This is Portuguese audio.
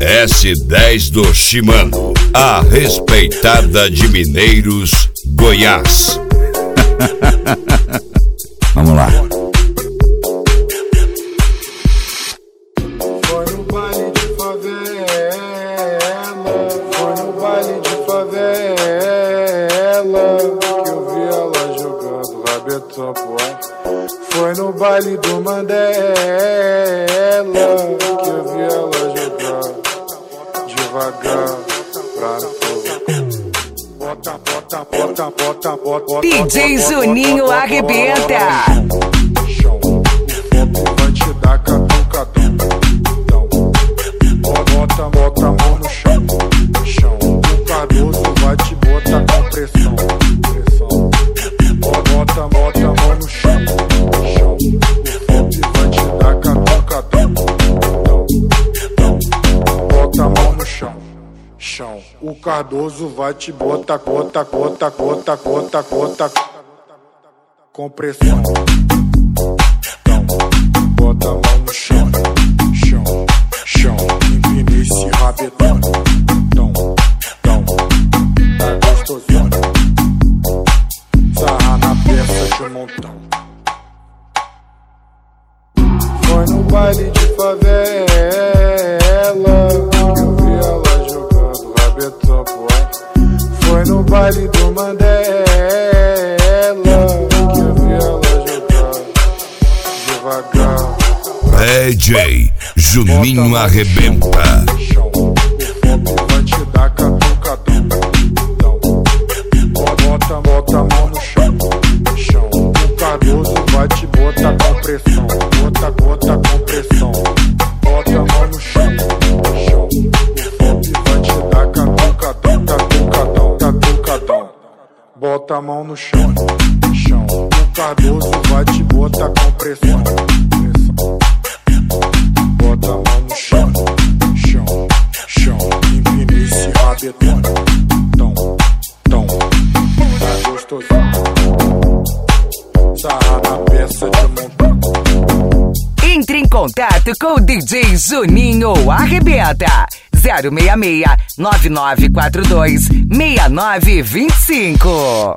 S10 do Shimano, a respeitada de Mineiros, Goiás. Vamos lá. Foi no baile de favela, foi no baile de favela que eu vi ela jogando rabetão pro ar. Foi no baile do Mandela que eu vi ela jogar devagar pra fora. Bota, bota, bota, bota, bota. DJ Juninho arrebenta. Chão, o fogo vai te dar catucadão. Bota, bota a mão no chão. Chão, o Cardoso vai te botar com pressão. Bota, bota a mão no chão. Chão, o fogo vai te dar catucadão. Bota a mão no chão. Chão, o Cardoso vai te botar, cota, cota, cota, cota, cota, com pressão. Bota a mão no chão, chão, chão, empina esse rabetão. Tá gostosona, sarra na peça de montão. Foi no baile de favela que eu vi ela jogando rabetão pro ar. Foi no baile do Mandela que eu vi ela jogar devagar. DJ Juninho arrebenta. Chão, o fogo vai te dar catucadão. Bota a mão no chão. Chão, o Cardoso vai te botar com pressão. Bota com pressão. Bota a mão no chão. Chão, o fogo vai te dar catucadão. Catucadão. Bota a mão no chão. Chão, o Cardoso vai te botar com pressão. Bota a mão no chão, chão, chão, empina esse rabetão, tá gostosinho, sarra na peça de montão. Entre em contato com o DJ Juninho arrebenta. 066-9942-6925.